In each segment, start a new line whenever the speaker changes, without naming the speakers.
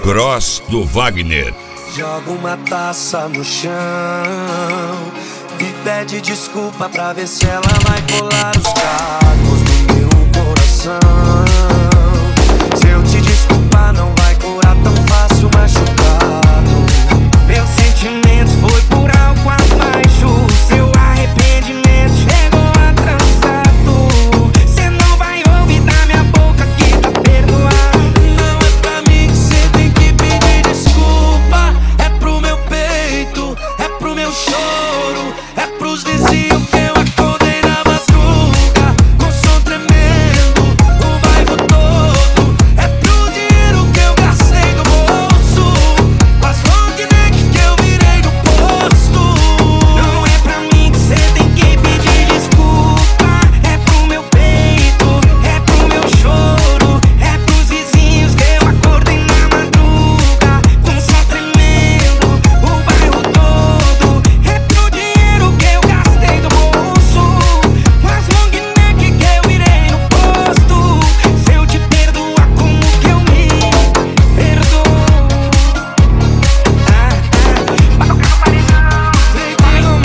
Cross do Wagner.
Joga uma taça no chão e pede desculpa pra ver se ela vai colar os cacos no meu coração. Se eu te desculpar não vai curar tão fácil machucado. Meu sentimento foi por algo abaixo. Seu arrependimento chegou atrasado. Cê não vai ouvir da minha boca que tá perdoado. Não é pra mim que cê tem que pedir desculpa. É pro meu peito, é pro meu choro, é pros vizinhos que eu acordei na madruga com som tremendo, o bairro todo. É pro dinheiro que eu gastei do bolso, com as long neck que eu virei do posto. Não é pra mim que cê tem que pedir desculpa. É pro meu peito, é pro meu choro, é pros vizinhos que eu acordei na madruga com som tremendo, o bairro todo. É pro dinheiro que eu gastei do bolso, com as long neck que eu virei no posto. Se eu te perdoar, como que eu me perdoo? Vai tocar no paredão, Cleitinho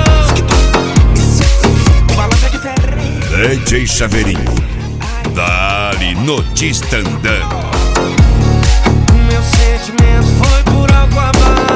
Mário, balança de ferrinho.
DJ Chaveirinho, dali notícia andando.
Meu sentimento foi por água abaixo.